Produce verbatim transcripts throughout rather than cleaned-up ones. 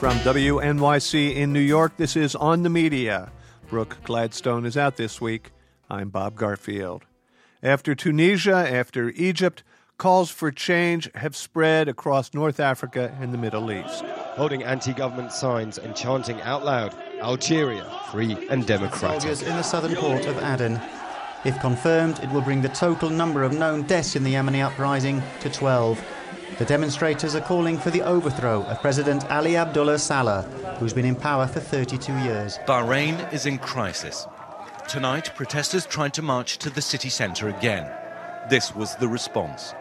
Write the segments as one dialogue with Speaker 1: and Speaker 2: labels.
Speaker 1: From W N Y C in New York, this is On the Media. Brooke Gladstone is out this week. I'm Bob Garfield. After Tunisia, after Egypt, calls for change have spread across North Africa and the Middle East.
Speaker 2: Holding anti-government signs and chanting out loud, Algeria, free and democratic.
Speaker 3: Soldiers in the southern port of Aden. If confirmed, it will bring the total number of known deaths in the Yemeni uprising to twelve. The demonstrators are calling for the overthrow of President Ali Abdullah Saleh, who's been in power for thirty-two years.
Speaker 4: Bahrain is in crisis. Tonight, protesters tried to march to the city centre again. This was the response.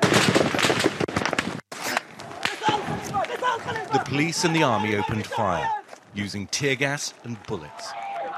Speaker 4: The police and the army opened fire, using tear gas and bullets.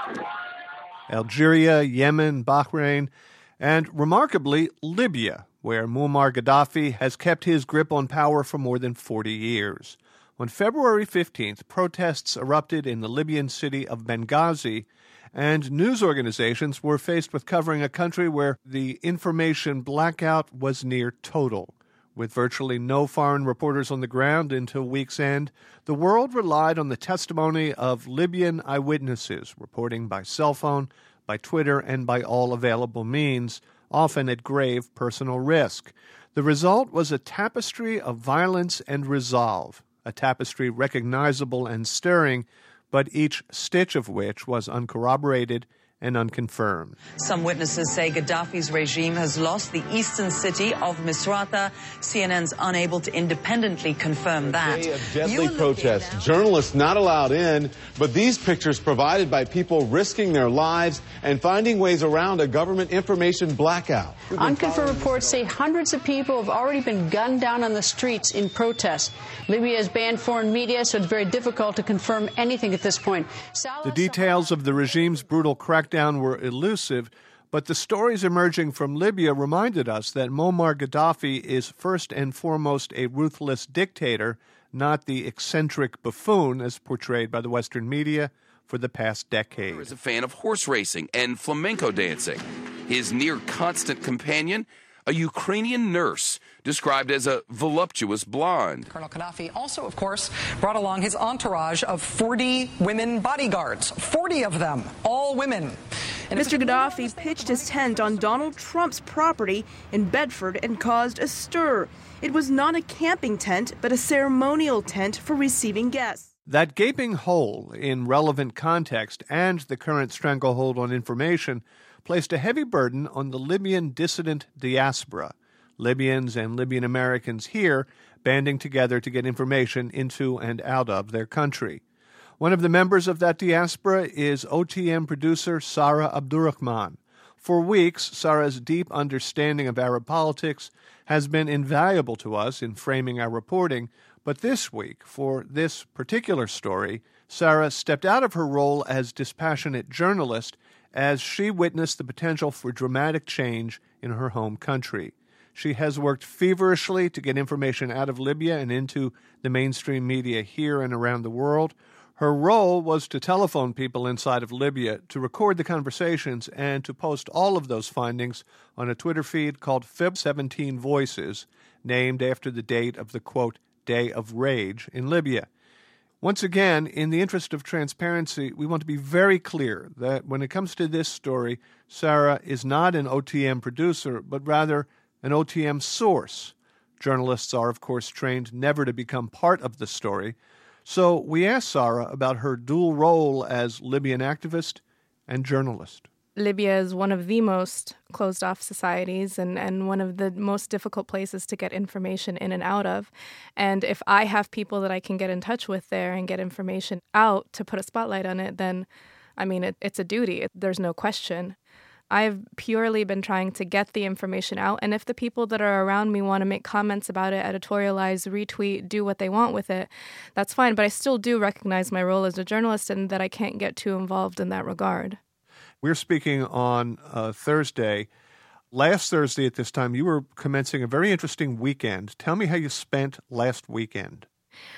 Speaker 1: Algeria, Yemen, Bahrain, and remarkably, Libya, where Muammar Gaddafi has kept his grip on power for more than forty years. On February fifteenth, protests erupted in the Libyan city of Benghazi, and news organizations were faced with covering a country where the information blackout was near total. With virtually no foreign reporters on the ground until week's end, the world relied on the testimony of Libyan eyewitnesses, reporting by cell phone, by Twitter, and by all available means, often at grave personal risk. The result was a tapestry of violence and resolve, a tapestry recognizable and stirring, but each stitch of which was uncorroborated and unconfirmed.
Speaker 5: Some witnesses say Gaddafi's regime has lost the eastern city of Misrata. C N N's unable to independently confirm that.
Speaker 6: A day of deadly protest. Journalists not allowed in, but these pictures provided by people risking their lives and finding ways around a government information blackout.
Speaker 7: Unconfirmed reports say hundreds of people have already been gunned down on the streets in protest. Libya has banned foreign media, so it's very difficult to confirm anything at this point.
Speaker 1: The details of the regime's brutal crackdown were elusive, but the stories emerging from Libya reminded us that Muammar Gaddafi is first and foremost a ruthless dictator, not the eccentric buffoon as portrayed by the Western media for the past decade.
Speaker 8: He is a fan of horse racing and flamenco dancing. His near-constant companion, a Ukrainian nurse, described as a voluptuous blonde.
Speaker 9: Colonel Gaddafi also, of course, brought along his entourage of forty women bodyguards, forty of them, all women.
Speaker 10: And Mister Gaddafi pitched his tent on Donald Trump's property in Bedford and caused a stir. It was not a camping tent, but a ceremonial tent for receiving guests.
Speaker 1: That gaping hole in relevant context and the current stranglehold on information placed a heavy burden on the Libyan dissident diaspora, Libyans and Libyan Americans here banding together to get information into and out of their country. One of the members of that diaspora is O T M producer Sarah Abdurrahman. For weeks, Sarah's deep understanding of Arab politics has been invaluable to us in framing our reporting, but this week, for this particular story, Sarah stepped out of her role as dispassionate journalist as she witnessed the potential for dramatic change in her home country. She has worked feverishly to get information out of Libya and into the mainstream media here and around the world. Her role was to telephone people inside of Libya, to record the conversations, and to post all of those findings on a Twitter feed called Feb seventeen Voices, named after the date of the, quote, Day of Rage in Libya. Once again, in the interest of transparency, we want to be very clear that when it comes to this story, Sarah is not an O T M producer, but rather an O T M source. Journalists are, of course, trained never to become part of the story. So we asked Sarah about her dual role as Libyan activist and journalist.
Speaker 11: Libya is one of the most closed-off societies and, and one of the most difficult places to get information in and out of. And if I have people that I can get in touch with there and get information out to put a spotlight on it, then, I mean, it, it's a duty. It, there's no question. I've purely been trying to get the information out, and if the people that are around me want to make comments about it, editorialize, retweet, do what they want with it, that's fine. But I still do recognize my role as a journalist and that I can't get too involved in that regard.
Speaker 1: We're speaking on uh, Thursday. Last Thursday at this time, you were commencing a very interesting weekend. Tell me how you spent last weekend.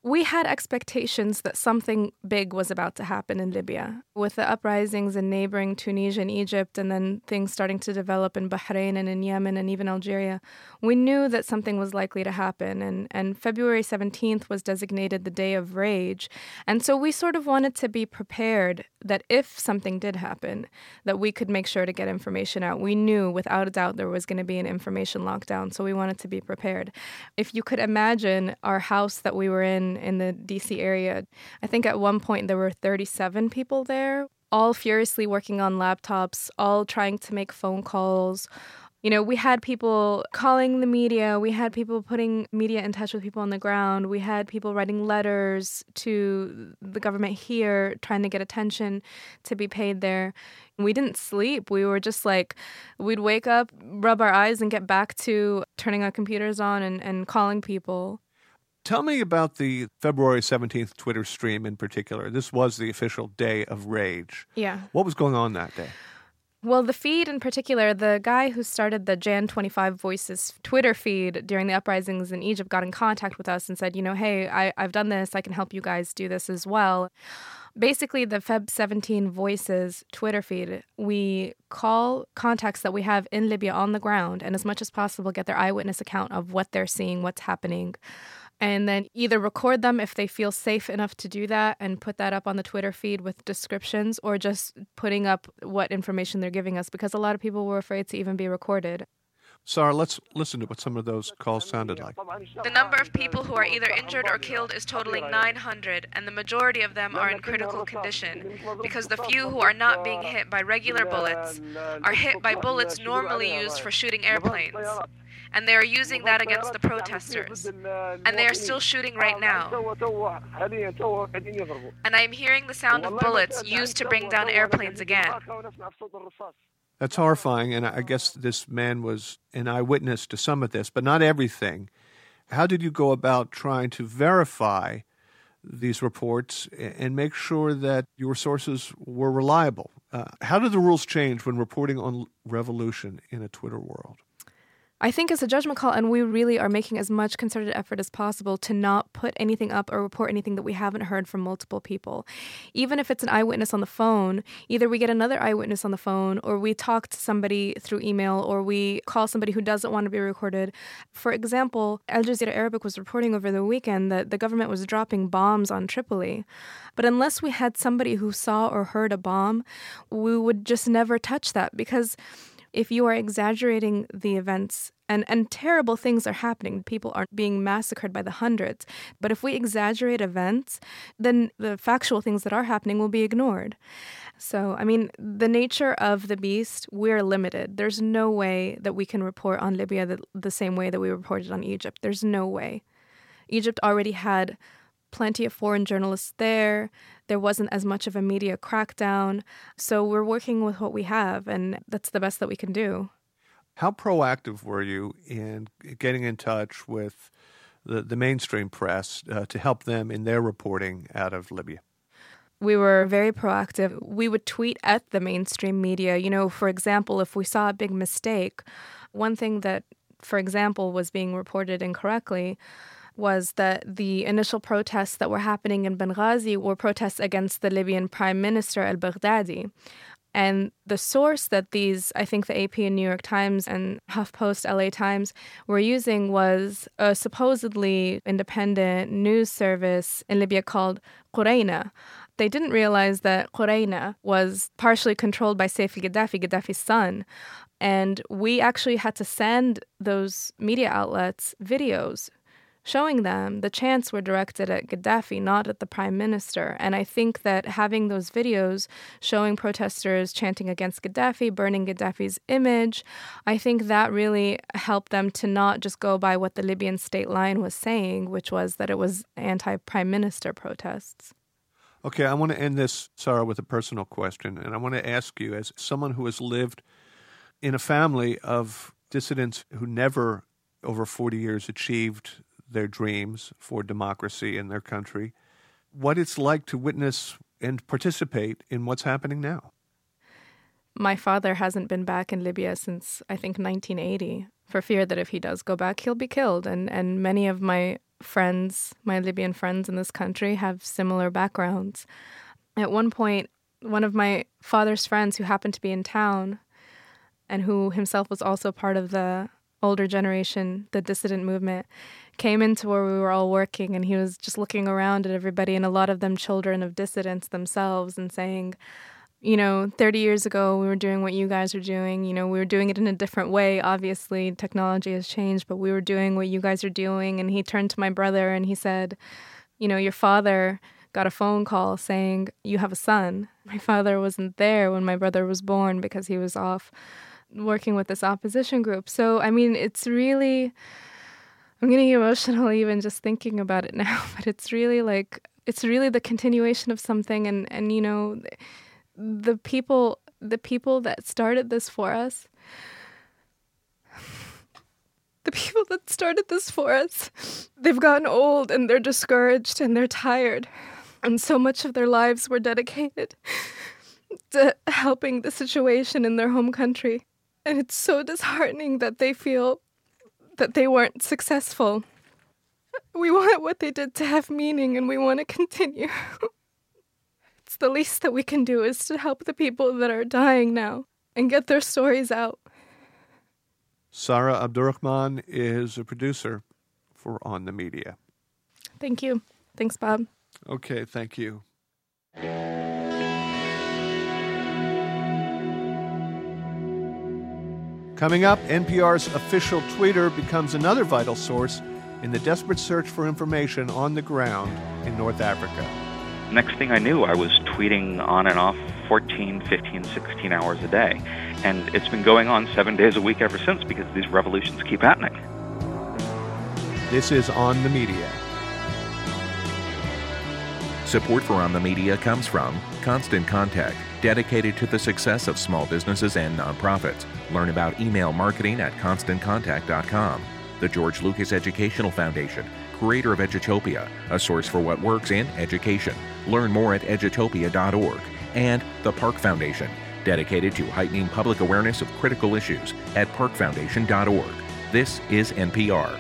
Speaker 11: We had expectations that something big was about to happen in Libya. With the uprisings in neighboring Tunisia and Egypt, and then things starting to develop in Bahrain and in Yemen and even Algeria, we knew that something was likely to happen. And, and February seventeenth was designated the Day of Rage. And so we sort of wanted to be prepared that if something did happen, that we could make sure to get information out. We knew without a doubt there was going to be an information lockdown, so we wanted to be prepared. If you could imagine our house that we were in in the D C area, I think at one point there were thirty-seven people there, all furiously working on laptops, all trying to make phone calls. You know, we had people calling the media. We had people putting media in touch with people on the ground. We had people writing letters to the government here, trying to get attention to be paid there. We didn't sleep. We were just like, we'd wake up, rub our eyes, and get back to turning our computers on and, and calling people.
Speaker 1: Tell me about the February seventeenth Twitter stream in particular. This was the official Day of Rage.
Speaker 11: Yeah.
Speaker 1: What was going on that day?
Speaker 11: Well, the feed in particular, the guy who started the Jan twenty-five Voices Twitter feed during the uprisings in Egypt got in contact with us and said, you know, hey, I, I've done this. I can help you guys do this as well. Basically, the Feb seventeen Voices Twitter feed, we call contacts that we have in Libya on the ground and as much as possible get their eyewitness account of what they're seeing, what's happening. And then either record them if they feel safe enough to do that and put that up on the Twitter feed with descriptions, or just putting up what information they're giving us, because a lot of people were afraid to even be recorded.
Speaker 1: Sarah, let's listen to what some of those calls sounded like.
Speaker 11: The number of people who are either injured or killed is totaling nine hundred, and the majority of them are in critical condition, because the few who are not being hit by regular bullets are hit by bullets normally used for shooting airplanes. And they are using that against the protesters. And they are still shooting right now. And I am hearing the sound of bullets used to bring down airplanes again.
Speaker 1: That's horrifying, and I guess this man was an eyewitness to some of this, but not everything. How did you go about trying to verify these reports and make sure that your sources were reliable? Uh, how did the rules change when reporting on revolution in a Twitter world?
Speaker 11: I think it's a judgment call, and we really are making as much concerted effort as possible to not put anything up or report anything that we haven't heard from multiple people. Even if it's an eyewitness on the phone, either we get another eyewitness on the phone, or we talk to somebody through email, or we call somebody who doesn't want to be recorded. For example, Al Jazeera Arabic was reporting over the weekend that the government was dropping bombs on Tripoli. But unless we had somebody who saw or heard a bomb, we would just never touch that, because if you are exaggerating the events, and, and terrible things are happening, people are being massacred by the hundreds, but if we exaggerate events, then the factual things that are happening will be ignored. So, I mean, the nature of the beast, we're limited. There's no way that we can report on Libya the, the same way that we reported on Egypt. There's no way. Egypt already had plenty of foreign journalists there. There wasn't as much of a media crackdown. So we're working with what we have, and that's the best that we can do.
Speaker 1: How proactive were you in getting in touch with the, the mainstream press uh, to help them in their reporting out of Libya?
Speaker 11: We were very proactive. We would tweet at the mainstream media. You know, for example, if we saw a big mistake, one thing that, for example, was being reported incorrectly was that the initial protests that were happening in Benghazi were protests against the Libyan Prime Minister al-Baghdadi. And the source that these, I think the A P and New York Times and HuffPost L A Times were using was a supposedly independent news service in Libya called Qurayna. They didn't realize that Qurayna was partially controlled by Saif al-Gaddafi, Gaddafi's son. And we actually had to send those media outlets videos showing them the chants were directed at Gaddafi, not at the prime minister. And I think that having those videos showing protesters chanting against Gaddafi, burning Gaddafi's image, I think that really helped them to not just go by what the Libyan state line was saying, which was that it was anti-prime minister protests.
Speaker 1: Okay, I want to end this, Sarah, with a personal question. And I want to ask you, as someone who has lived in a family of dissidents who never, over forty years, achieved their dreams for democracy in their country, what it's like to witness and participate in what's happening now.
Speaker 11: My father hasn't been back in Libya since, I think, nineteen eighty, for fear that if he does go back, he'll be killed. And, and many of my friends, my Libyan friends in this country, have similar backgrounds. At one point, one of my father's friends who happened to be in town and who himself was also part of the older generation, the dissident movement, came into where we were all working, and he was just looking around at everybody, and a lot of them children of dissidents themselves, and saying, you know, thirty years ago we were doing what you guys are doing. You know, we were doing it in a different way. Obviously, technology has changed, but we were doing what you guys are doing. And he turned to my brother and he said, you know, your father got a phone call saying, you have a son. My father wasn't there when my brother was born because he was off working with this opposition group. So, I mean, it's really, I'm getting emotional even just thinking about it now, but it's really like, it's really the continuation of something. And, and you know, the people, the people that started this for us, the people that started this for us, they've gotten old and they're discouraged and they're tired. And so much of their lives were dedicated to helping the situation in their home country. And it's so disheartening that they feel that they weren't successful. We want what they did to have meaning, and we want to continue. It's the least that we can do is to help the people that are dying now and get their stories out.
Speaker 1: Sara Abdurrahman is a producer for On the Media.
Speaker 11: Thank you. Thanks, Bob.
Speaker 1: Okay, thank you. Coming up, N P R's official tweeter becomes another vital source in the desperate search for information on the ground in North Africa.
Speaker 12: Next thing I knew, I was tweeting on and off fourteen, fifteen, sixteen hours a day. And it's been going on seven days a week ever since because these revolutions keep happening.
Speaker 1: This is On the Media.
Speaker 13: Support for On the Media comes from Constant Contact, dedicated to the success of small businesses and nonprofits. Learn about email marketing at constant contact dot com. The George Lucas Educational Foundation, creator of Edutopia, a source for what works in education. Learn more at edutopia dot org. And the Park Foundation, dedicated to heightening public awareness of critical issues at park foundation dot org. This is N P R.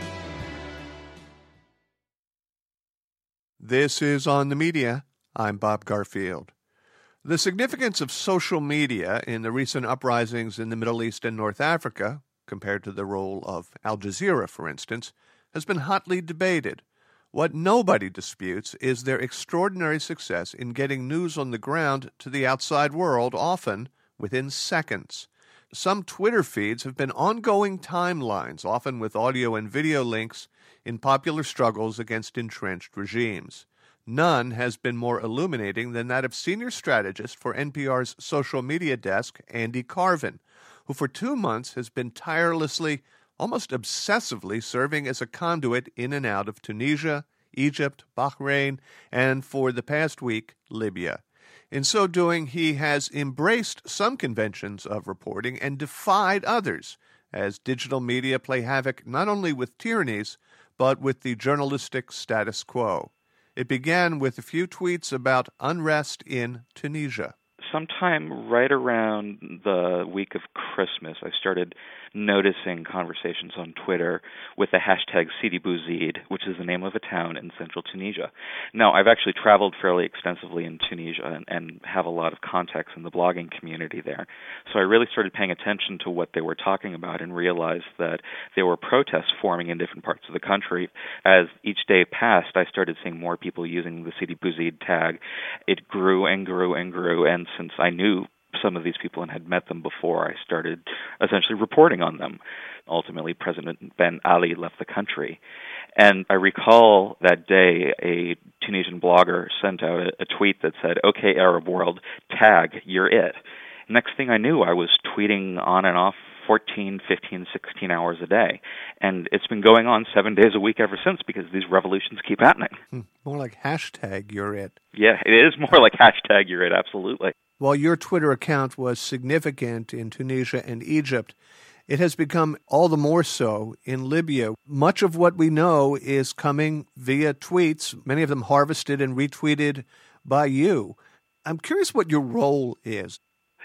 Speaker 1: This is On the Media. I'm Bob Garfield. The significance of social media in the recent uprisings in the Middle East and North Africa, compared to the role of Al Jazeera, for instance, has been hotly debated. What nobody disputes is their extraordinary success in getting news on the ground to the outside world, often within seconds. Some Twitter feeds have been ongoing timelines, often with audio and video links, in popular struggles against entrenched regimes. None has been more illuminating than that of senior strategist for N P R's social media desk, Andy Carvin, who for two months has been tirelessly, almost obsessively serving as a conduit in and out of Tunisia, Egypt, Bahrain, and for the past week, Libya. In so doing, he has embraced some conventions of reporting and defied others, as digital media play havoc not only with tyrannies, but with the journalistic status quo. It began with a few tweets about unrest in Tunisia.
Speaker 12: Sometime right around the week of Christmas, I started noticing conversations on Twitter with the hashtag Sidi Bouzid, which is the name of a town in central Tunisia. Now, I've actually traveled fairly extensively in Tunisia and, and have a lot of contacts in the blogging community there. So I really started paying attention to what they were talking about and realized that there were protests forming in different parts of the country. As each day passed, I started seeing more people using the Sidi Bouzid tag. It grew and grew and grew, and since I knew some of these people and had met them before, I started essentially reporting on them. Ultimately, President Ben Ali left the country. And I recall that day a Tunisian blogger sent out a, a tweet that said, "Okay, Arab world, tag, you're it." Next thing I knew, I was tweeting on and off fourteen, fifteen, sixteen hours a day. And it's been going on seven days a week ever since because these revolutions keep happening.
Speaker 1: Hmm, more like hashtag you're it.
Speaker 12: Yeah, it is more like hashtag you're it, absolutely.
Speaker 1: While your Twitter account was significant in Tunisia and Egypt, it has become all the more so in Libya. Much of what we know is coming via tweets, many of them harvested and retweeted by you. I'm curious what your role is.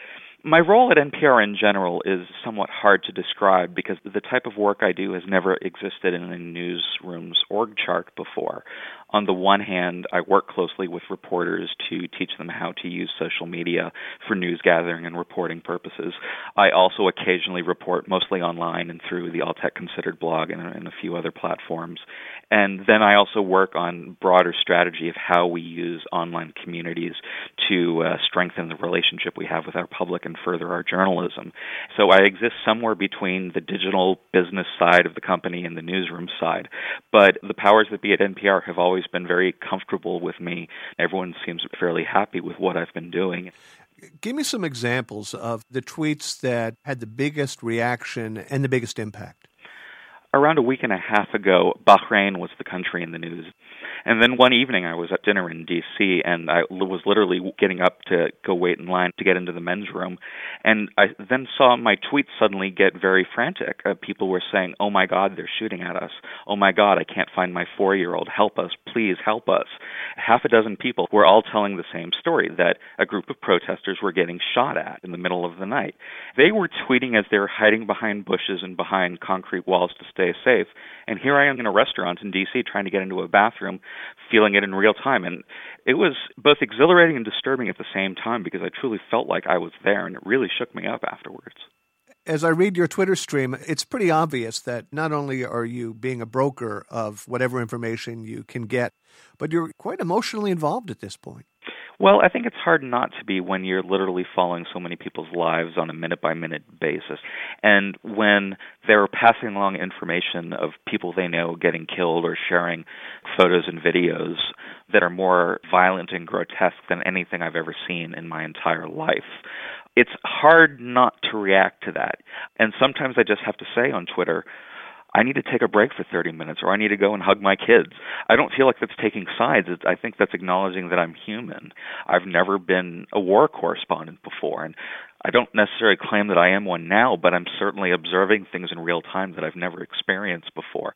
Speaker 12: My role at N P R in general is somewhat hard to describe because the type of work I do has never existed in a newsroom's org chart before. On the one hand, I work closely with reporters to teach them how to use social media for news gathering and reporting purposes. I also occasionally report mostly online and through the All Tech Considered blog and, and a few other platforms. And then I also work on broader strategy of how we use online communities to uh, strengthen the relationship we have with our public and further our journalism. So I exist somewhere between the digital business side of the company and the newsroom side. But the powers that be at N P R have always been very comfortable with me. Everyone seems fairly happy with what I've been doing.
Speaker 1: Give me some examples of the tweets that had the biggest reaction and the biggest impact.
Speaker 12: Around a week and a half ago, Bahrain was the country in the news. And then one evening I was at dinner in D C and I was literally getting up to go wait in line to get into the men's room. And I then saw my tweets suddenly get very frantic. Uh, people were saying, "Oh my God, they're shooting at us. Oh my God, I can't find my four-year-old. Help us, please help us." Half a dozen people were all telling the same story, that a group of protesters were getting shot at in the middle of the night. They were tweeting as they were hiding behind bushes and behind concrete walls to stay safe. And here I am in a restaurant in D C trying to get into a bathroom, feeling it in real time. And it was both exhilarating and disturbing at the same time because I truly felt like I was there, and it really shook me up afterwards.
Speaker 1: As I read your Twitter stream, it's pretty obvious that not only are you being a broker of whatever information you can get, but you're quite emotionally involved at this point.
Speaker 12: Well, I think it's hard not to be when you're literally following so many people's lives on a minute-by-minute basis. And when they're passing along information of people they know getting killed or sharing photos and videos that are more violent and grotesque than anything I've ever seen in my entire life, it's hard not to react to that. And sometimes I just have to say on Twitter, I need to take a break for thirty minutes, or I need to go and hug my kids. I don't feel like that's taking sides. I think that's acknowledging that I'm human. I've never been a war correspondent before, and I don't necessarily claim that I am one now, but I'm certainly observing things in real time that I've never experienced before.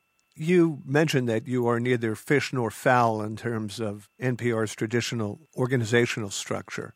Speaker 1: You mentioned that you are neither fish nor fowl in terms of N P R's traditional organizational structure,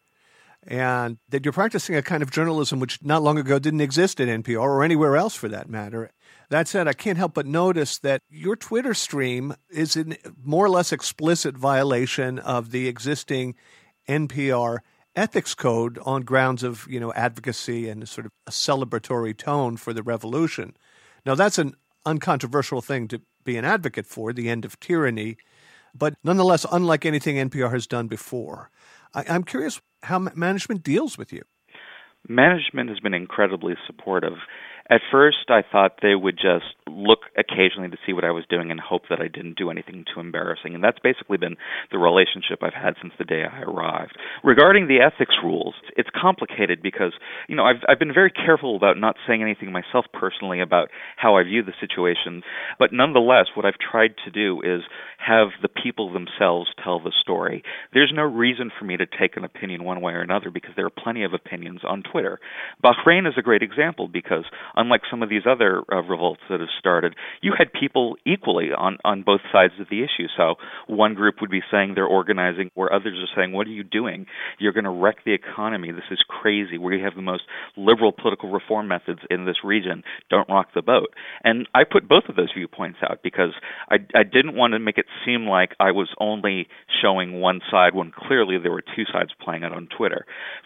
Speaker 1: and that you're practicing a kind of journalism which not long ago didn't exist at N P R or anywhere else for that matter. That said, I can't help but notice that your Twitter stream is in more or less explicit violation of the existing N P R ethics code on grounds of, you know, advocacy and sort of a celebratory tone for the revolution. Now, that's an uncontroversial thing to be an advocate for, the end of tyranny, but nonetheless, unlike anything N P R has done before. I, I'm curious how management deals with you.
Speaker 12: Management has been incredibly supportive. At first, I thought they would just look occasionally to see what I was doing and hope that I didn't do anything too embarrassing. And that's basically been the relationship I've had since the day I arrived. Regarding the ethics rules, it's complicated because, you know, I've, I've been very careful about not saying anything myself personally about how I view the situation. But nonetheless, what I've tried to do is have the people themselves tell the story. There's no reason for me to take an opinion one way or another because there are plenty of opinions on Twitter. Bahrain is a great example because unlike some of these other uh, revolts that have started, you had people equally on, on both sides of the issue. So one group would be saying they're organizing, where others are saying, what are you doing? You're going to wreck the economy. This is crazy. We have the most liberal political reform methods in this region. Don't rock the boat. And I put both of those viewpoints out because I, I didn't want to make it seem like I was only showing one side when clearly there were two sides playing out on Twitter.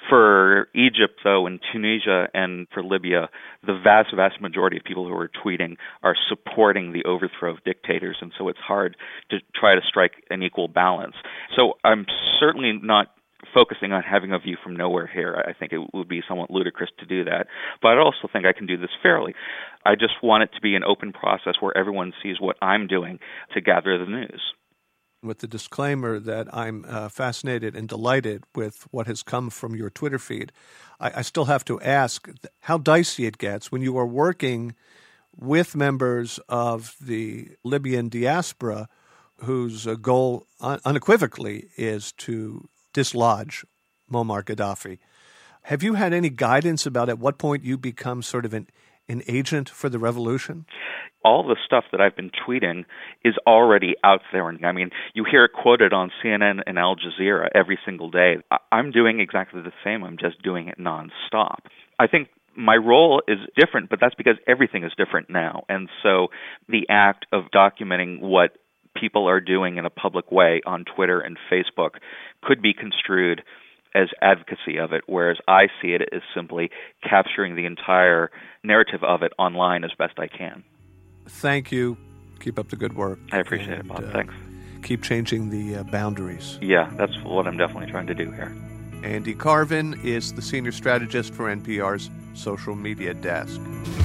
Speaker 12: For Egypt, though, and Tunisia, and for Libya, the vast, vast majority of people who are tweeting are supporting the overthrow of dictators, and so it's hard to try to strike an equal balance. So I'm certainly not focusing on having a view from nowhere here. I think it would be somewhat ludicrous to do that. But I also think I can do this fairly. I just want it to be an open process where everyone sees what I'm doing to gather the news.
Speaker 1: With the disclaimer that I'm uh, fascinated and delighted with what has come from your Twitter feed, I, I still have to ask how dicey it gets when you are working with members of the Libyan diaspora whose uh, goal un- unequivocally is to dislodge Muammar Gaddafi. Have you had any guidance about at what point you become sort of an an agent for the revolution?
Speaker 12: All the stuff that I've been tweeting is already out there. I mean, you hear it quoted on C N N and Al Jazeera every single day. I'm doing exactly the same. I'm just doing it nonstop. I think my role is different, but that's because everything is different now. And so the act of documenting what people are doing in a public way on Twitter and Facebook could be construed as advocacy of it, whereas I see it as simply capturing the entire narrative of it online as best I can.
Speaker 1: Thank you. Keep up the good work.
Speaker 12: I appreciate
Speaker 1: and,
Speaker 12: it, Bob.
Speaker 1: Uh,
Speaker 12: Thanks.
Speaker 1: Keep changing the uh, boundaries.
Speaker 12: Yeah, that's what I'm definitely trying to do here.
Speaker 1: Andy Carvin is the senior strategist for N P R's social media desk.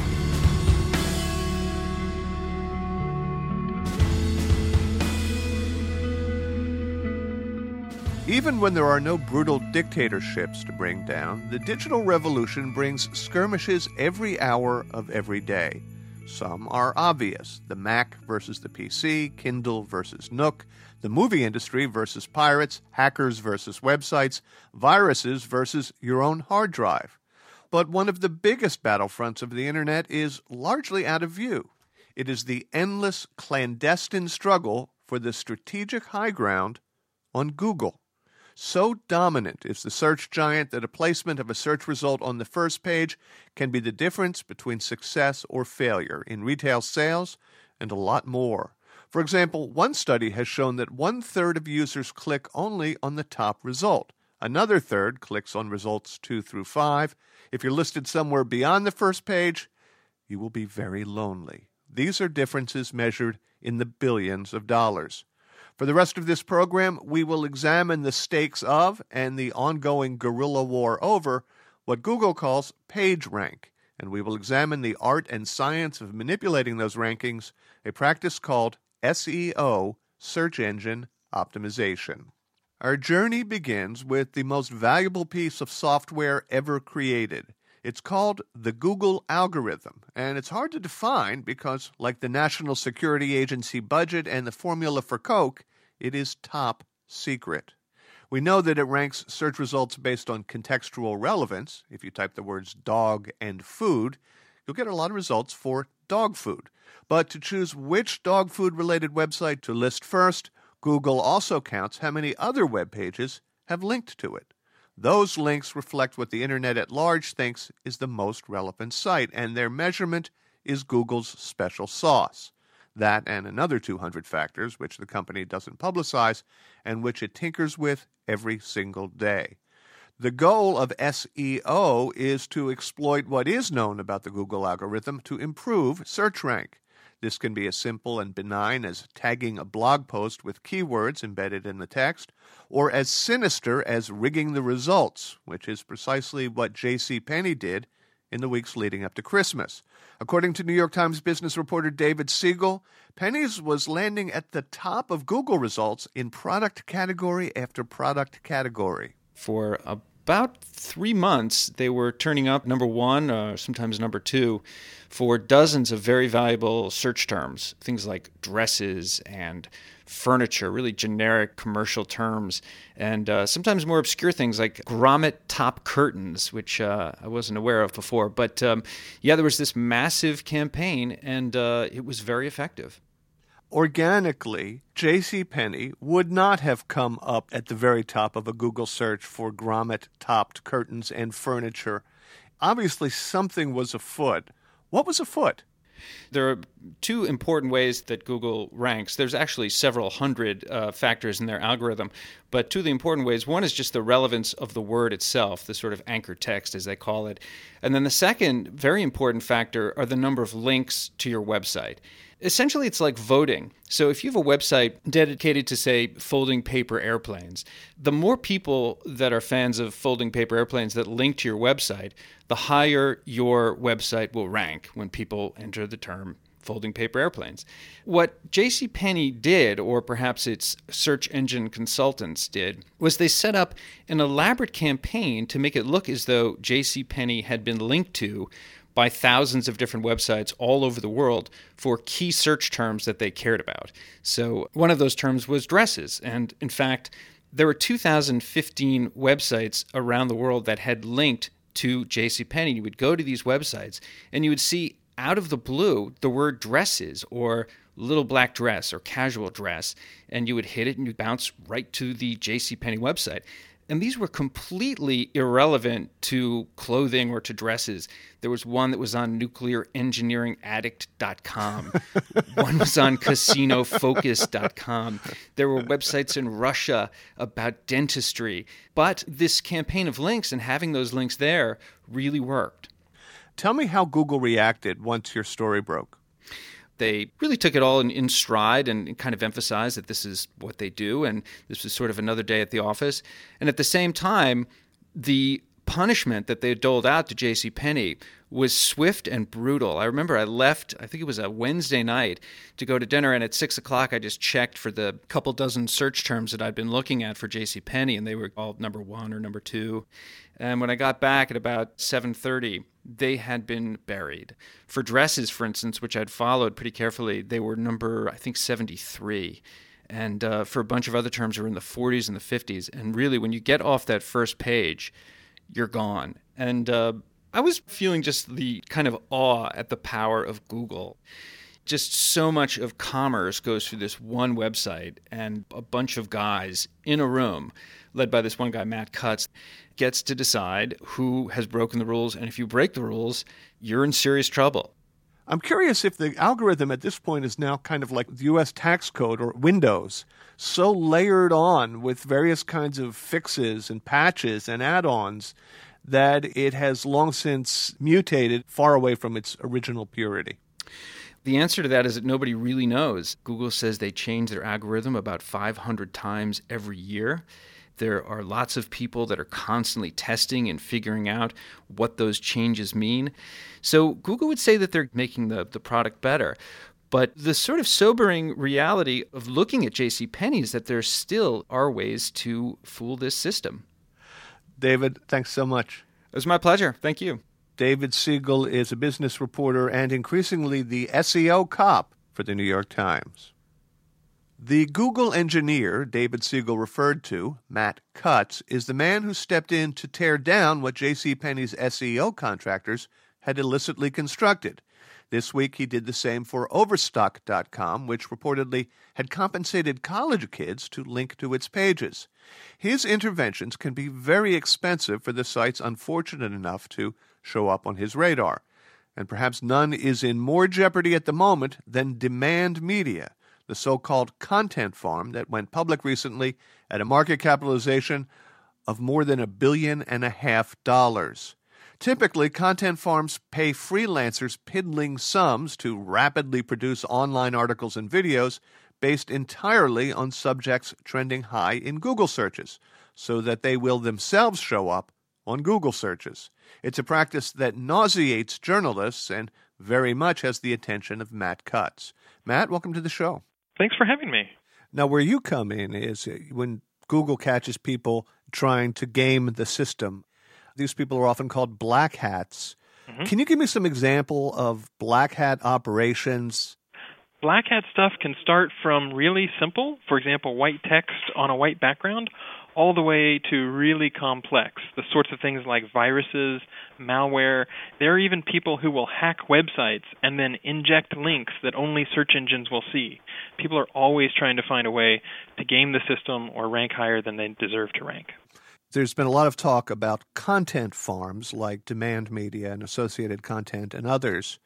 Speaker 1: Even when there are no brutal dictatorships to bring down, the digital revolution brings skirmishes every hour of every day. Some are obvious: the Mac versus the P C, Kindle versus Nook, the movie industry versus pirates, hackers versus websites, viruses versus your own hard drive. But one of the biggest battlefronts of the internet is largely out of view. It is the endless clandestine struggle for the strategic high ground on Google. So dominant is the search giant that a placement of a search result on the first page can be the difference between success or failure in retail sales and a lot more. For example, one study has shown that one-third of users click only on the top result. Another third clicks on results two through five. If you're listed somewhere beyond the first page, you will be very lonely. These are differences measured in the billions of dollars. For the rest of this program, we will examine the stakes of and the ongoing guerrilla war over what Google calls PageRank, and we will examine the art and science of manipulating those rankings, a practice called S E O, Search Engine Optimization. Our journey begins with the most valuable piece of software ever created. It's called the Google algorithm, and it's hard to define because, like the National Security Agency budget and the formula for Coke, it is top secret. We know that it ranks search results based on contextual relevance. If you type the words dog and food, you'll get a lot of results for dog food. But to choose which dog food-related website to list first, Google also counts how many other web pages have linked to it. Those links reflect what the Internet at large thinks is the most relevant site, and their measurement is Google's special sauce. That and another two hundred factors, which the company doesn't publicize and which it tinkers with every single day. The goal of S E O is to exploit what is known about the Google algorithm to improve search rank. This can be as simple and benign as tagging a blog post with keywords embedded in the text, or as sinister as rigging the results, which is precisely what J C Penney did in the weeks leading up to Christmas. According to New York Times business reporter David Siegel, Penney's was landing at the top of Google results in product category after product category.
Speaker 14: For about three months, they were turning up number one, uh, sometimes number two, for dozens of very valuable search terms, things like dresses and furniture, really generic commercial terms, and uh, sometimes more obscure things like grommet top curtains, which uh, I wasn't aware of before. But um, yeah, there was this massive campaign, and uh, it was very effective.
Speaker 1: Organically, J C Penney would not have come up at the very top of a Google search for grommet-topped curtains and furniture. Obviously, something was afoot. What was afoot?
Speaker 14: There are two important ways that Google ranks. There's actually several hundred uh, factors in their algorithm, but two of the important ways, one is just the relevance of the word itself, the sort of anchor text, as they call it. And then the second very important factor are the number of links to your website. Essentially, it's like voting. So if you have a website dedicated to, say, folding paper airplanes, the more people that are fans of folding paper airplanes that link to your website, the higher your website will rank when people enter the term folding paper airplanes. What J C Penney did, or perhaps its search engine consultants did, was they set up an elaborate campaign to make it look as though J C Penney had been linked to by thousands of different websites all over the world for key search terms that they cared about. So one of those terms was dresses. And in fact, there were two thousand fifteen websites around the world that had linked to JCPenney. You would go to these websites and you would see out of the blue the word dresses or little black dress or casual dress, and you would hit it and you'd bounce right to the JCPenney website. And these were completely irrelevant to clothing or to dresses. There was one that was on nuclear engineering addict dot com. One was on casino focus dot com. There were websites in Russia about dentistry. But this campaign of links and having those links there really worked.
Speaker 1: Tell me how Google reacted once your story broke.
Speaker 14: They really took it all in, in stride and kind of emphasized that this is what they do and this was sort of another day at the office. And at the same time, the punishment that they doled out to JCPenney was swift and brutal. I remember I left, I think it was a Wednesday night, to go to dinner, and at six o'clock I just checked for the couple dozen search terms that I'd been looking at for JCPenney, and they were all number one or number two. And when I got back at about seven thirty, they had been buried. For dresses, for instance, which I'd followed pretty carefully, they were number, I think, seventy-three. And uh, for a bunch of other terms, they were in the forties and the fifties. And really, when you get off that first page, you're gone. And uh, I was feeling just the kind of awe at the power of Google. Just so much of commerce goes through this one website, and a bunch of guys in a room, led by this one guy, Matt Cutts, gets to decide who has broken the rules. And if you break the rules, you're in serious trouble.
Speaker 1: I'm curious if the algorithm at this point is now kind of like the U S tax code or Windows, so layered on with various kinds of fixes and patches and add-ons that it has long since mutated far away from its original purity.
Speaker 14: The answer to that is that nobody really knows. Google says they change their algorithm about five hundred times every year. There are lots of people that are constantly testing and figuring out what those changes mean. So Google would say that they're making the, the product better. But the sort of sobering reality of looking at JCPenney is that there still are ways to fool this system.
Speaker 1: David, thanks so much.
Speaker 14: It was my pleasure. Thank you.
Speaker 1: David Siegel is a business reporter and increasingly the S E O cop for the New York Times. The Google engineer David Siegel referred to, Matt Cutts, is the man who stepped in to tear down what JCPenney's S E O contractors had illicitly constructed. This week he did the same for Overstock dot com, which reportedly had compensated college kids to link to its pages. His interventions can be very expensive for the sites unfortunate enough to show up on his radar. And perhaps none is in more jeopardy at the moment than Demand Media, the so-called content farm that went public recently at a market capitalization of more than a billion and a half dollars. Typically, content farms pay freelancers piddling sums to rapidly produce online articles and videos based entirely on subjects trending high in Google searches, so that they will themselves show up on Google searches. It's a practice that nauseates journalists and very much has the attention of Matt Cutts. Matt, welcome to the show.
Speaker 15: Thanks for having me.
Speaker 1: Now, where you come in is when Google catches people trying to game the system. These people are often called black hats. Mm-hmm. Can you give me some example of black hat operations?
Speaker 15: Black hat stuff can start from really simple, for example, white text on a white background, all the way to really complex, the sorts of things like viruses, malware. There are even people who will hack websites and then inject links that only search engines will see. People are always trying to find a way to game the system or rank higher than they deserve to rank.
Speaker 1: There's been a lot of talk about content farms like Demand Media and Associated Content and others.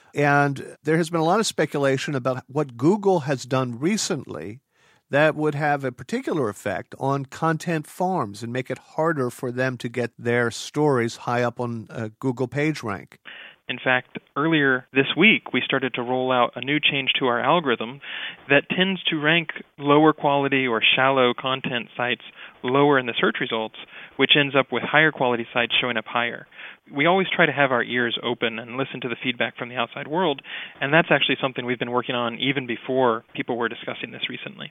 Speaker 1: And there has been a lot of speculation about what Google has done recently that would have a particular effect on content farms and make it harder for them to get their stories high up on a Google PageRank.
Speaker 15: In fact, earlier this week, we started to roll out a new change to our algorithm that tends to rank lower quality or shallow content sites lower in the search results, which ends up with higher quality sites showing up higher. We always try to have our ears open and listen to the feedback from the outside world, and that's actually something we've been working on even before people were discussing this recently.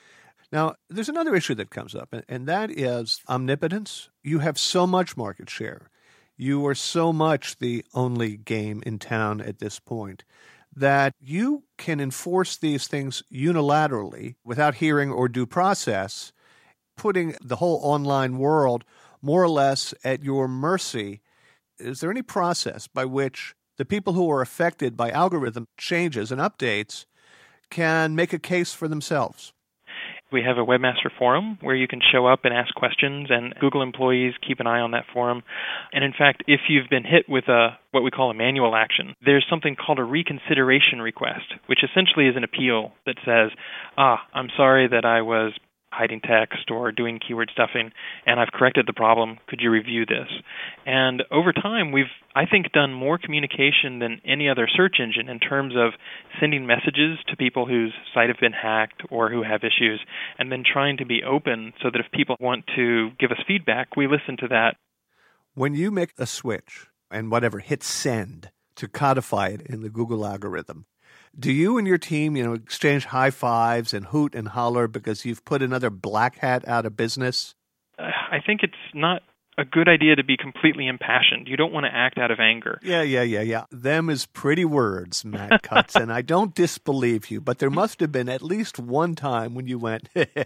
Speaker 1: Now, there's another issue that comes up, and that is omnipotence. You have so much market share. You are so much the only game in town at this point that you can enforce these things unilaterally without hearing or due process, putting the whole online world more or less at your mercy. is there any process by which the people who are affected by algorithm changes and updates can make a case for themselves?
Speaker 15: We have a webmaster forum where you can show up and ask questions, and Google employees keep an eye on that forum. And in fact, if you've been hit with a what we call a manual action, there's something called a reconsideration request, which essentially is an appeal that says, ah, I'm sorry that I was hiding text or doing keyword stuffing, and I've corrected the problem. Could you review this? And over time, we've, I think, done more communication than any other search engine in terms of sending messages to people whose site have been hacked or who have issues, and then trying to be open so that if people want to give us feedback, we listen to that.
Speaker 1: When you make a switch and whatever, hit send to codify it in the Google algorithm, do you and your team, you know, exchange high fives and hoot and holler because you've put another black hat out of business?
Speaker 15: Uh, I think it's not a good idea to be completely impassioned. You don't want to act out of anger.
Speaker 1: Yeah, yeah, yeah, yeah. Them is pretty words, Matt Cutts, and I don't disbelieve you, but there must have been at least one time when you went,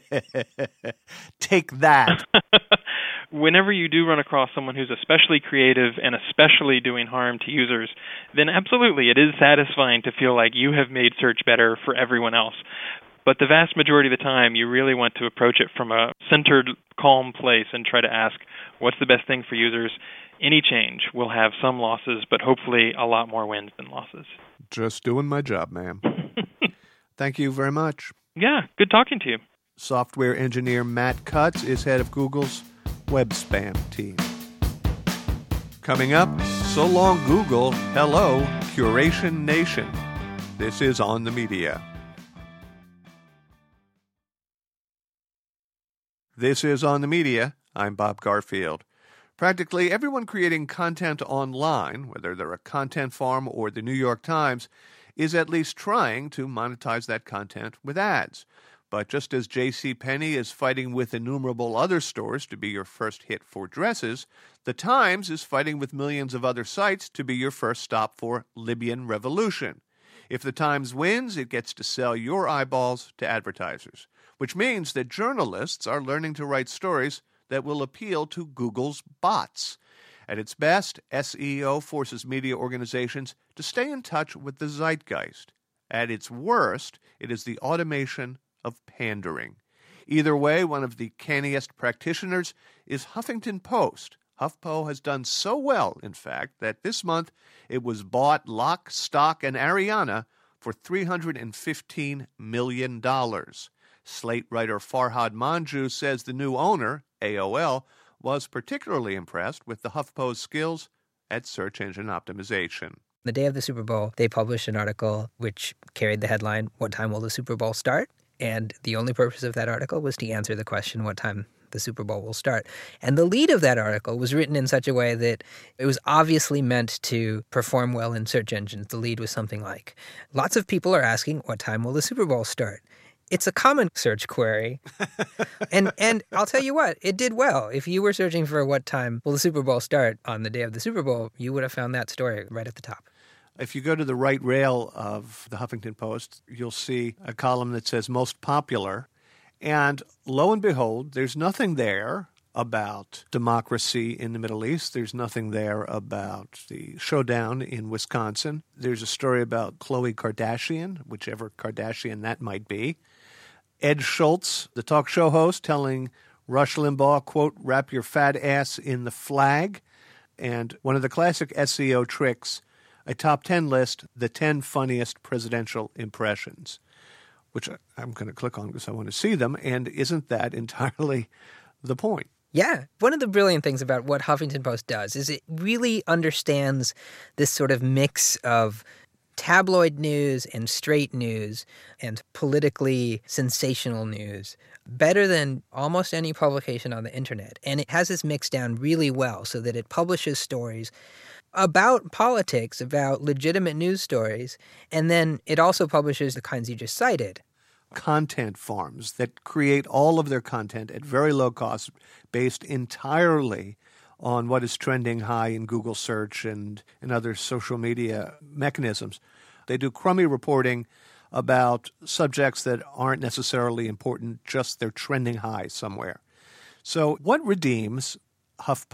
Speaker 1: take that.
Speaker 15: Whenever you do run across someone who's especially creative and especially doing harm to users, then absolutely it is satisfying to feel like you have made search better for everyone else. But the vast majority of the time, you really want to approach it from a centered, calm place and try to ask, what's the best thing for users? Any change will have some losses, but hopefully a lot more wins than losses.
Speaker 1: Just doing my job, ma'am. Thank you very much.
Speaker 15: Yeah, good talking to you.
Speaker 1: Software engineer Matt Cutts is head of Google's web spam team. Coming up, so long Google, hello, Curation Nation. This is On the Media. This is On the Media. I'm Bob Garfield. Practically everyone creating content online, whether they're a content farm or the New York Times, is at least trying to monetize that content with ads. But just as JCPenney is fighting with innumerable other stores to be your first hit for dresses, the Times is fighting with millions of other sites to be your first stop for Libyan revolution. If the Times wins, it gets to sell your eyeballs to advertisers, which means that journalists are learning to write stories that will appeal to Google's bots. At its best, S E O forces media organizations to stay in touch with the zeitgeist. At its worst, it is the automation of pandering. Either way, one of the canniest practitioners is Huffington Post. HuffPo has done so well, in fact, that this month it was bought lock, stock, and Ariana for three hundred fifteen million dollars. Slate writer Farhad Manjoo says the new owner, A O L, was particularly impressed with the HuffPo's skills at search engine optimization.
Speaker 16: The day of the Super Bowl, they published an article which carried the headline, "What time will the Super Bowl start?" And the only purpose of that article was to answer the question, what time the Super Bowl will start. And the lead of that article was written in such a way that it was obviously meant to perform well in search engines. The lead was something like, lots of people are asking, what time will the Super Bowl start? It's a common search query. and and I'll tell you what, it did well. If you were searching for what time will the Super Bowl start on the day of the Super Bowl, you would have found that story right at the top.
Speaker 1: If you go to the right rail of the Huffington Post, you'll see a column that says most popular. And lo and behold, there's nothing there about democracy in the Middle East. There's nothing there about the showdown in Wisconsin. There's a story about Khloe Kardashian, whichever Kardashian that might be. Ed Schultz, the talk show host, telling Rush Limbaugh, quote, wrap your fat ass in the flag. And one of the classic S E O tricks, a top ten list, the ten funniest presidential impressions, which I'm going to click on because I want to see them. And isn't that entirely the point?
Speaker 16: Yeah. One of the brilliant things about what Huffington Post does is it really understands this sort of mix of tabloid news and straight news and politically sensational news better than almost any publication on the internet. And it has this mix down really well so that it publishes stories about politics, about legitimate news stories, and then it also publishes the kinds you just cited.
Speaker 1: Content farms that create all of their content at very low cost based entirely on what is trending high in Google search and, and other social media mechanisms. They do crummy reporting about subjects that aren't necessarily important, just they're trending high somewhere. So what redeems HuffPo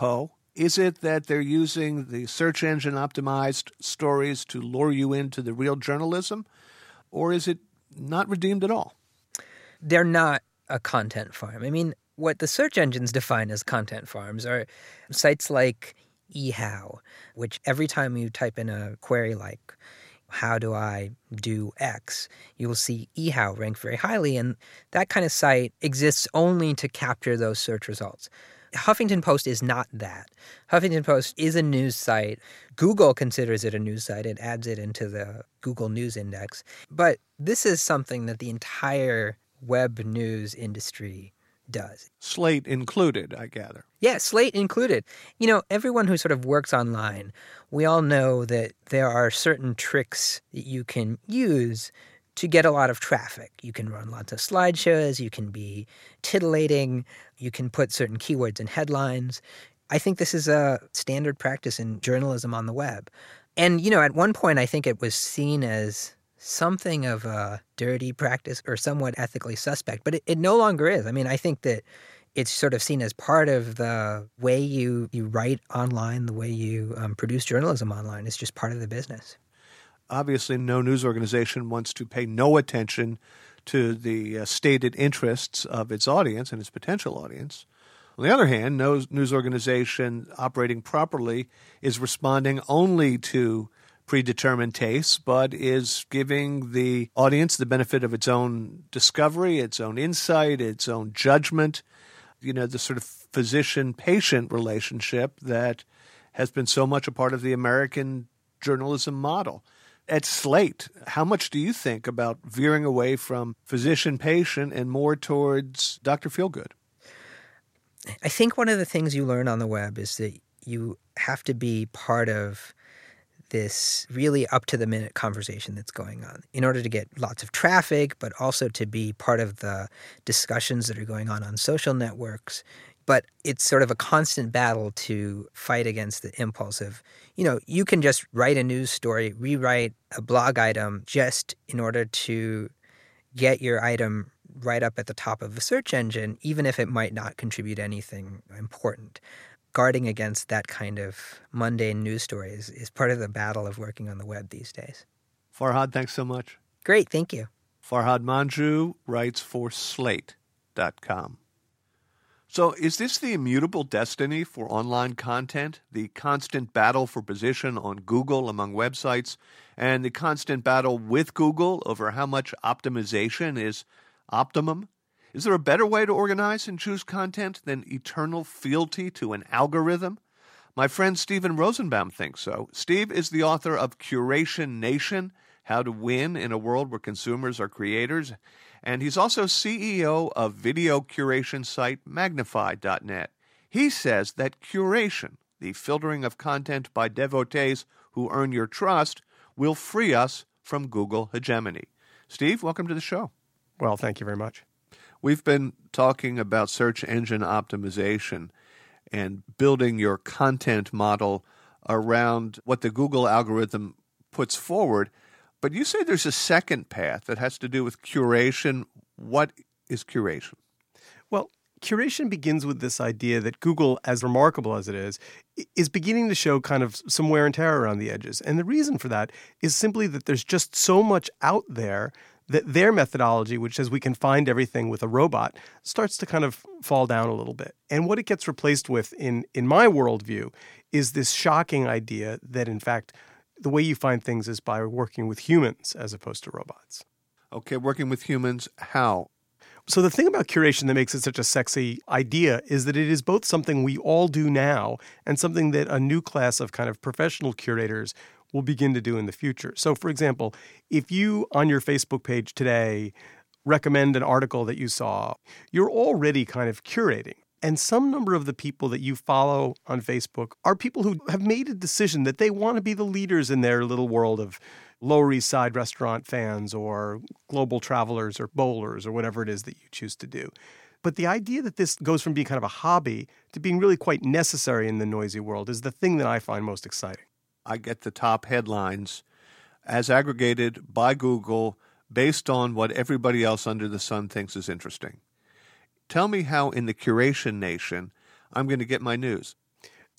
Speaker 1: Is it that they're using the search engine optimized stories to lure you into the real journalism, or is it not redeemed at all?
Speaker 16: They're not a content farm. I mean, what the search engines define as content farms are sites like eHow, which every time you type in a query like, how do I do X, you will see eHow ranked very highly, and that kind of site exists only to capture those search results. Huffington Post is not that. Huffington Post is a news site. Google considers it a news site. It adds it into the Google News Index. But this is something that the entire web news industry does.
Speaker 1: Slate included, I gather.
Speaker 16: Yeah, Slate included. You know, everyone who sort of works online, we all know that there are certain tricks that you can use to get a lot of traffic. You can run lots of slideshows, you can be titillating, you can put certain keywords in headlines. I think this is a standard practice in journalism on the web. And, you know, at one point I think it was seen as something of a dirty practice or somewhat ethically suspect, but it, it no longer is. I mean, I think that it's sort of seen as part of the way you, you write online, the way you um, produce journalism online. It's just part of the business.
Speaker 1: Obviously, no news organization wants to pay no attention to the uh, stated interests of its audience and its potential audience. On the other hand, no news organization operating properly is responding only to predetermined tastes, but is giving the audience the benefit of its own discovery, its own insight, its own judgment, you know, the sort of physician-patient relationship that has been so much a part of the American journalism model. At Slate, how much do you think about veering away from physician-patient and more towards Doctor Feelgood?
Speaker 16: I think one of the things you learn on the web is that you have to be part of this really up-to-the-minute conversation that's going on in order to get lots of traffic, but also to be part of the discussions that are going on on social networks. But it's sort of a constant battle to fight against the impulse of, you know, you can just write a news story, rewrite a blog item just in order to get your item right up at the top of a search engine, even if it might not contribute anything important. Guarding against that kind of mundane news story is, is part of the battle of working on the web these days.
Speaker 1: Farhad, thanks so much.
Speaker 16: Great, thank you.
Speaker 1: Farhad Manjoo writes for Slate dot com. So is this the immutable destiny for online content, the constant battle for position on Google among websites, and the constant battle with Google over how much optimization is optimum? Is there a better way to organize and choose content than eternal fealty to an algorithm? My friend Steven Rosenbaum thinks so. Steve is the author of Curation Nation, How to Win in a World Where Consumers Are Creators, and he's also C E O of video curation site Magnify dot net. He says that curation, the filtering of content by devotees who earn your trust, will free us from Google hegemony. Steve, welcome to the show.
Speaker 17: Well, thank you very much.
Speaker 1: We've been talking about search engine optimization and building your content model around what the Google algorithm puts forward. But you say there's a second path that has to do with curation. What is curation?
Speaker 17: Well, curation begins with this idea that Google, as remarkable as it is, is beginning to show kind of some wear and tear around the edges. And the reason for that is simply that there's just so much out there that their methodology, which says we can find everything with a robot, starts to kind of fall down a little bit. And what it gets replaced with in, in my worldview is this shocking idea that, in fact, the way you find things is by working with humans as opposed to robots.
Speaker 1: Okay, working with humans, how?
Speaker 17: So the thing about curation that makes it such a sexy idea is that it is both something we all do now and something that a new class of kind of professional curators will begin to do in the future. So, for example, if you, on your Facebook page today, recommend an article that you saw, you're already kind of curating. And some number of the people that you follow on Facebook are people who have made a decision that they want to be the leaders in their little world of Lower East Side restaurant fans or global travelers or bowlers or whatever it is that you choose to do. But the idea that this goes from being kind of a hobby to being really quite necessary in the noisy world is the thing that I find most exciting.
Speaker 1: I get the top headlines as aggregated by Google based on what everybody else under the sun thinks is interesting. Tell me how in the Curation Nation I'm going to get my news.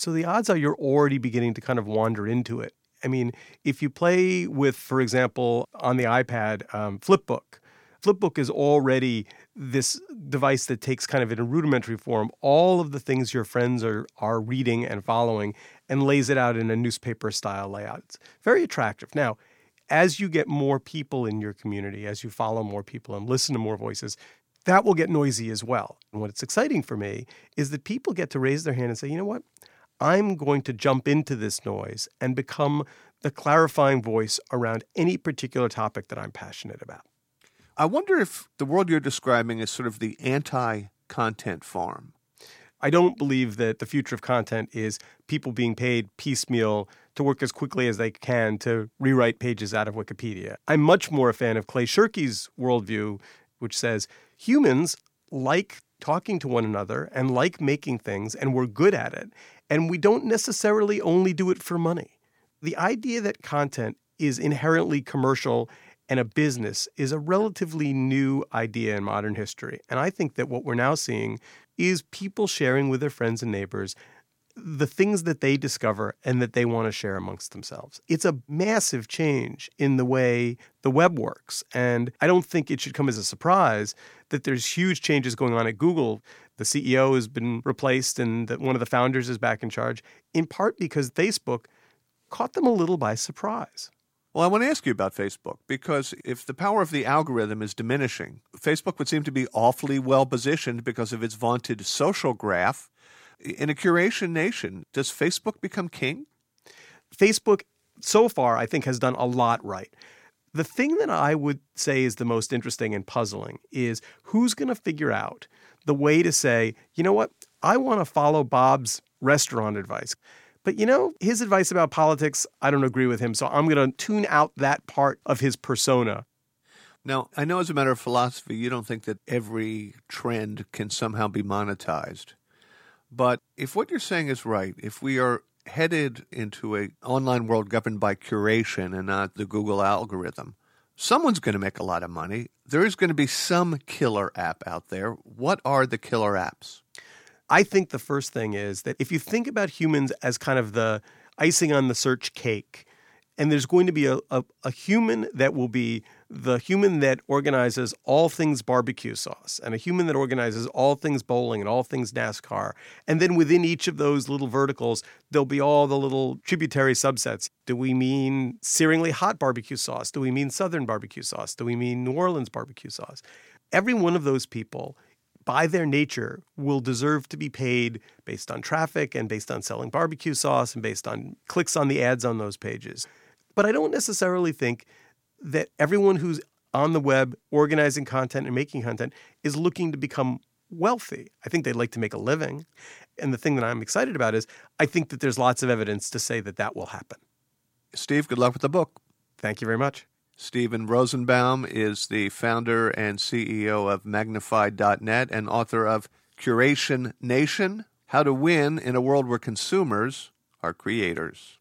Speaker 17: So the odds are you're already beginning to kind of wander into it. I mean, if you play with, for example, on the iPad, um, Flipbook, Flipbook is already this device that takes kind of in a rudimentary form all of the things your friends are are reading and following and lays it out in a newspaper-style layout. It's very attractive. Now, as you get more people in your community, as you follow more people and listen to more voices, that will get noisy as well. And what's exciting for me is that people get to raise their hand and say, you know what? I'm going to jump into this noise and become the clarifying voice around any particular topic that I'm passionate about.
Speaker 1: I wonder if the world you're describing is sort of the anti-content farm.
Speaker 17: I don't believe that the future of content is people being paid piecemeal to work as quickly as they can to rewrite pages out of Wikipedia. I'm much more a fan of Clay Shirky's worldview, which says humans like talking to one another and like making things, and we're good at it. And we don't necessarily only do it for money. The idea that content is inherently commercial and a business is a relatively new idea in modern history. And I think that what we're now seeing is people sharing with their friends and neighbors the things that they discover and that they want to share amongst themselves. It's a massive change in the way the web works. And I don't think it should come as a surprise that there's huge changes going on at Google. The C E O has been replaced and that one of the founders is back in charge, in part because Facebook caught them a little by surprise.
Speaker 1: Well, I want to ask you about Facebook, because if the power of the algorithm is diminishing, Facebook would seem to be awfully well positioned because of its vaunted social graph. In a curation nation, does Facebook become king?
Speaker 17: Facebook, so far, I think, has done a lot right. The thing that I would say is the most interesting and puzzling is who's going to figure out the way to say, you know what, I want to follow Bob's restaurant advice. But, you know, his advice about politics, I don't agree with him, so I'm going to tune out that part of his persona.
Speaker 1: Now, I know as a matter of philosophy, you don't think that every trend can somehow be monetized. But if what you're saying is right, if we are headed into an online world governed by curation and not the Google algorithm, someone's going to make a lot of money. There is going to be some killer app out there. What are the killer apps?
Speaker 17: I think the first thing is that if you think about humans as kind of the icing on the search cake, and there's going to be a, a, a human that will be the human that organizes all things barbecue sauce, and a human that organizes all things bowling and all things NASCAR. And then within each of those little verticals, there'll be all the little tributary subsets. Do we mean searingly hot barbecue sauce? Do we mean Southern barbecue sauce? Do we mean New Orleans barbecue sauce? Every one of those people, by their nature, will deserve to be paid based on traffic and based on selling barbecue sauce and based on clicks on the ads on those pages. But I don't necessarily think that everyone who's on the web organizing content and making content is looking to become wealthy. I think they'd like to make a living. And the thing that I'm excited about is I think that there's lots of evidence to say that that will happen.
Speaker 1: Steve, good luck with the book.
Speaker 17: Thank you very much.
Speaker 1: Steven Rosenbaum is the founder and C E O of Magnified dot net and author of Curation Nation, How to Win in a World Where Consumers Are Creators.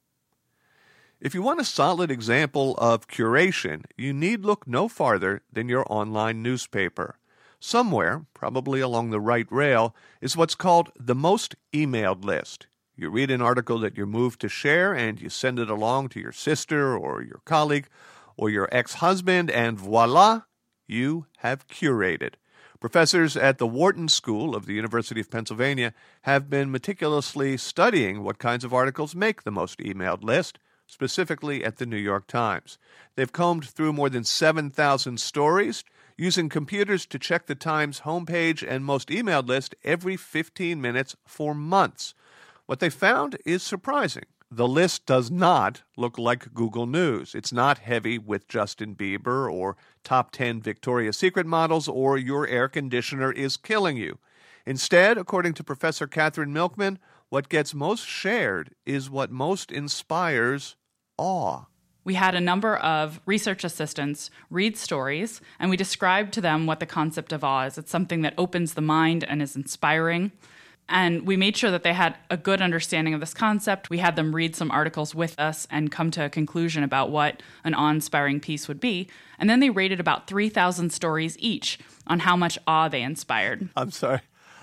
Speaker 1: If you want a solid example of curation, you need look no farther than your online newspaper. Somewhere, probably along the right rail, is what's called the most emailed list. You read an article that you're moved to share, and you send it along to your sister or your colleague or your ex-husband, and voila, you have curated. Professors at the Wharton School of the University of Pennsylvania have been meticulously studying what kinds of articles make the most emailed list, specifically at the New York Times. They've combed through more than seven thousand stories, using computers to check the Times homepage and most emailed list every fifteen minutes for months. What they found is surprising. The list does not look like Google News. It's not heavy with Justin Bieber or top ten Victoria's Secret models or your air conditioner is killing you. Instead, according to Professor Catherine Milkman, what gets most shared is what most inspires awe.
Speaker 18: We had a number of research assistants read stories, and we described to them what the concept of awe is. It's something that opens the mind and is inspiring. And we made sure that they had a good understanding of this concept. We had them read some articles with us and come to a conclusion about what an awe-inspiring piece would be. And then they rated about three thousand stories each on how much awe they inspired.
Speaker 1: I'm sorry.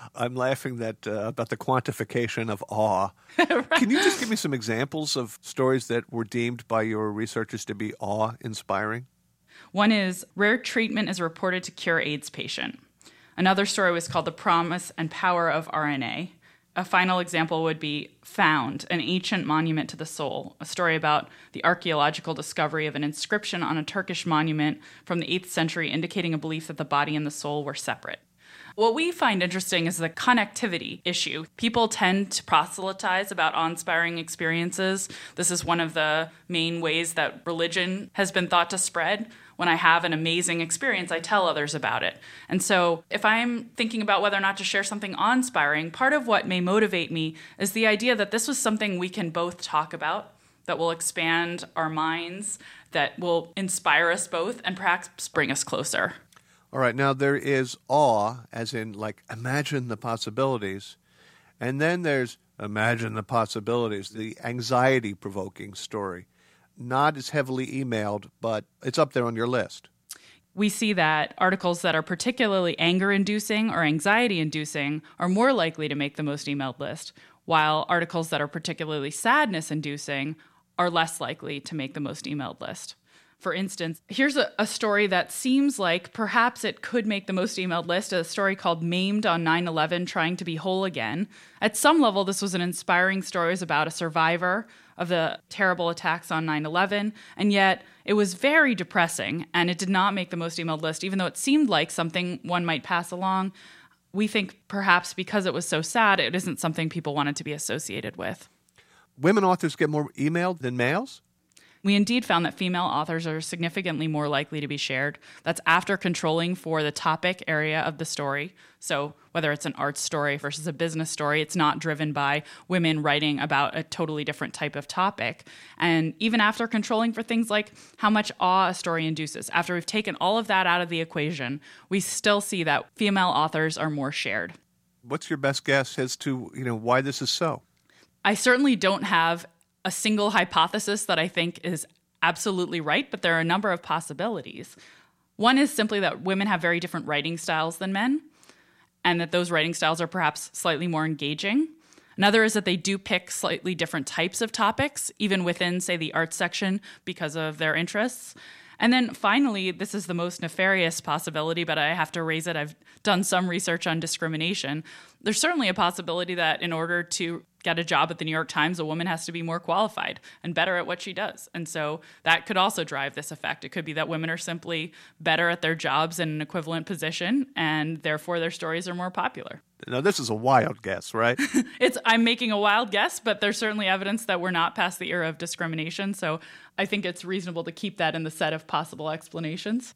Speaker 1: I'm laughing that uh, about the quantification of awe. Right. Can you just give me some examples of stories that were deemed by your researchers to be awe-inspiring?
Speaker 18: One is rare treatment is reported to cure AIDS patient. Another story was called The Promise and Power of R N A. A final example would be Found, an ancient monument to the soul, a story about the archaeological discovery of an inscription on a Turkish monument from the eighth century indicating a belief that the body and the soul were separate. What we find interesting is the connectivity issue. People tend to proselytize about awe-inspiring experiences. This is one of the main ways that religion has been thought to spread. When I have an amazing experience, I tell others about it. And so if I'm thinking about whether or not to share something awe-inspiring, part of what may motivate me is the idea that this was something we can both talk about, that will expand our minds, that will inspire us both, and perhaps bring us closer.
Speaker 1: All right, now there is awe, as in, like, imagine the possibilities. And then there's imagine the possibilities, the anxiety-provoking story. Not as heavily emailed, but it's up there on your list.
Speaker 18: We see that articles that are particularly anger-inducing or anxiety-inducing are more likely to make the most emailed list, while articles that are particularly sadness-inducing are less likely to make the most emailed list. For instance, here's a, a story that seems like perhaps it could make the most emailed list, a story called Maimed on nine eleven, Trying to Be Whole Again. At some level, this was an inspiring story. It was about a survivor of the terrible attacks on nine eleven, and yet it was very depressing, and it did not make the most emailed list, even though it seemed like something one might pass along. We think perhaps because it was so sad, it isn't something people wanted to be associated with.
Speaker 1: Women authors get more emailed than males?
Speaker 18: We indeed found that female authors are significantly more likely to be shared. That's after controlling for the topic area of the story. So whether it's an art story versus a business story, it's not driven by women writing about a totally different type of topic. And even after controlling for things like how much awe a story induces, after we've taken all of that out of the equation, we still see that female authors are more shared.
Speaker 1: What's your best guess as to, you know, why this is so?
Speaker 18: I certainly don't have a single hypothesis that I think is absolutely right, but there are a number of possibilities. One is simply that women have very different writing styles than men, and that those writing styles are perhaps slightly more engaging. Another is that they do pick slightly different types of topics, even within, say, the arts section, because of their interests. And then finally, this is the most nefarious possibility, but I have to raise it. I've done some research on discrimination. There's certainly a possibility that in order to get a job at the New York Times, a woman has to be more qualified and better at what she does. And so that could also drive this effect. It could be that women are simply better at their jobs in an equivalent position, and therefore their stories are more popular.
Speaker 1: Now, this is a wild guess, right?
Speaker 18: It's I'm making a wild guess, but there's certainly evidence that we're not past the era of discrimination. So I think it's reasonable to keep that in the set of possible explanations.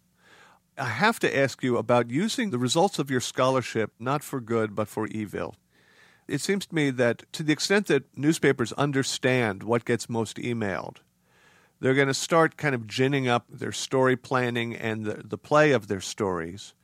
Speaker 1: I have to ask you about using the results of your scholarship not for good, but for evil. It seems to me that to the extent that newspapers understand what gets most emailed, they're going to start kind of ginning up their story planning and the, the play of their stories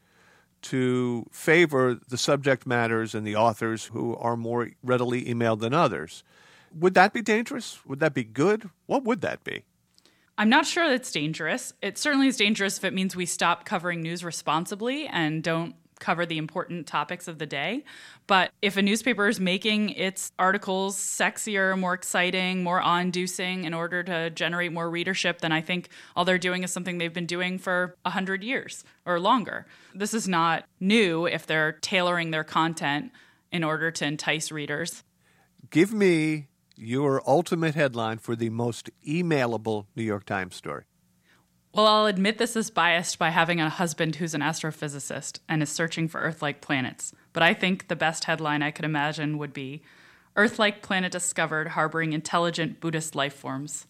Speaker 1: to favor the subject matters and the authors who are more readily emailed than others. Would that be dangerous? Would that be good? What would that be?
Speaker 18: I'm not sure it's dangerous. It certainly is dangerous if it means we stop covering news responsibly and don't cover the important topics of the day. But if a newspaper is making its articles sexier, more exciting, more awe-inducing in order to generate more readership, then I think all they're doing is something they've been doing for one hundred years or longer. This is not new if they're tailoring their content in order to entice readers.
Speaker 1: Give me your ultimate headline for the most emailable New York Times story.
Speaker 18: Well, I'll admit this is biased by having a husband who's an astrophysicist and is searching for Earth-like planets. But I think the best headline I could imagine would be, Earth-like planet discovered harboring intelligent Buddhist life forms.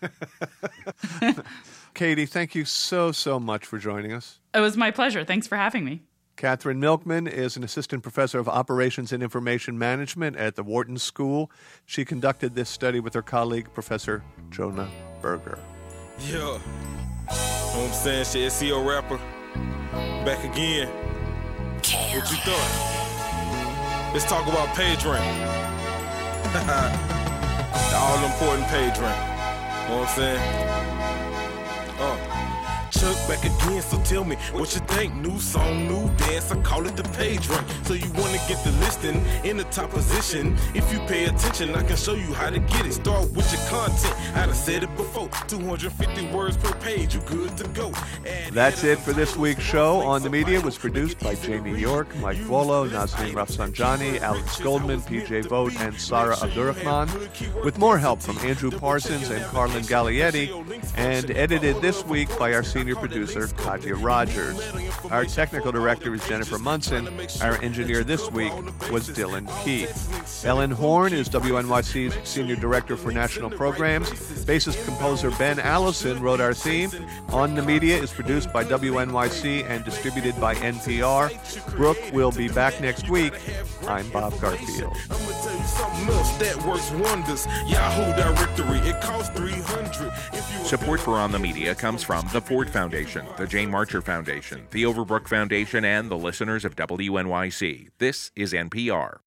Speaker 1: Katie, thank you so, so much for joining us.
Speaker 18: It was my pleasure. Thanks for having me.
Speaker 1: Catherine Milkman is an assistant professor of operations and information management at the Wharton School. She conducted this study with her colleague, Professor Jonah Berger.
Speaker 19: Yeah. Know what I'm saying? Shit, S E O rapper. Back again. K-O. What you thought? Let's talk about PageRank. The all-important PageRank. Know what I'm saying? Uh. Chuck back again, so tell me what you think. New song, new dance, I call it the page rank. So you wanna get the listing in the top position. If you pay attention, I can show you how to get it. Start with your content. I done said it before. two hundred fifty words per page, you good to go. Add
Speaker 1: That's it for this week's show. On the Media was produced by Jamie York, Mike Volo, Nazneen Rafsanjani, Alex Goldman, P J Vogt, and Sarah Abdurrahman, with more help from Andrew Parsons and Carlin Gallietti, and edited this week by our senior producer, Katya Rogers. Our technical director is Jennifer Munson. Our engineer this week was Dylan Keith. Ellen Horn is W N Y C's senior director for national programs. Bassist composer Ben Allison wrote our theme. On the Media is produced by W N Y C and distributed by N P R. Brooke will be back next week. I'm Bob Garfield.
Speaker 19: something else that works wonders. Yahoo directory, it costs three hundred.
Speaker 13: Support for On the Media comes from the Ford Foundation, the Jane Marcher Foundation, the Overbrook Foundation, and the listeners of W N Y C. This is N P R.